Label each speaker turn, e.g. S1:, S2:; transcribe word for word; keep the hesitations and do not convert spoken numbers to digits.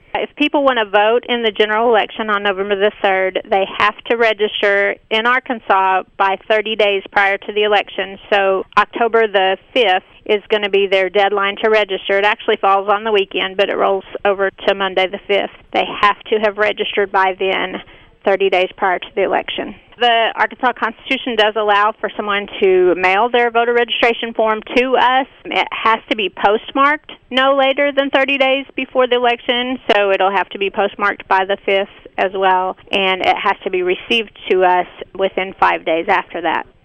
S1: If people want to vote in the general election on November the third, they have to register in Arkansas by thirty days prior to the election. So October the fifth is going to be their deadline to register. It actually falls on the weekend, but it rolls over to Monday the fifth. They have to have registered by then, thirty days prior to the election. The Arkansas Constitution does allow for someone to mail their voter registration form to us. It has to be postmarked no later than thirty days before the election, so it'll have to be postmarked by the fifth as well, and it has to be received to us within five days after that.